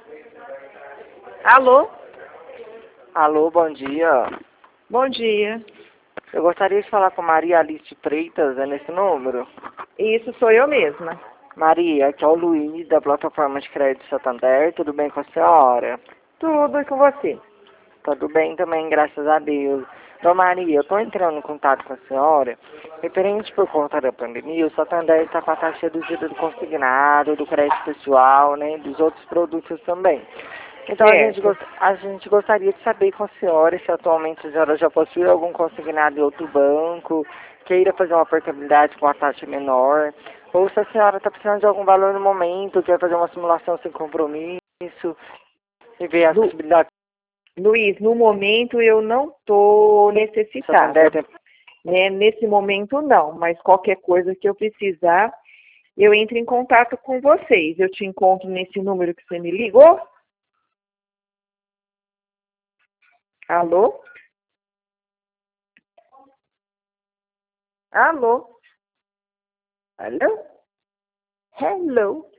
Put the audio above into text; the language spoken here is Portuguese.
Alô? Alô, bom dia. Bom dia. Eu gostaria de falar com Maria Alice Freitas, é nesse número? Isso sou eu mesma. Maria, aqui é o Luiz, da plataforma de crédito Santander. Tudo bem com a senhora? Tudo com você. Tudo bem também, graças a Deus. Então, Maria, eu estou entrando em contato com a senhora. Referente por conta da pandemia, o Santander está com a taxa reduzida do consignado, do crédito pessoal, né, dos outros produtos também. Então, Certo. a gente gostaria de saber com a senhora se atualmente a senhora já possui algum consignado em outro banco, queira fazer uma portabilidade com a taxa menor, ou se a senhora está precisando de algum valor no momento, quer fazer uma simulação sem compromisso e ver as Lu- possibilidades. Luiz, no momento eu não estou Santander necessitada. tem... Né? Nesse momento não, mas qualquer coisa que eu precisar, eu entro em contato com vocês. Eu te encontro nesse número que você me ligou? Alô? Alô? Alô? Hello?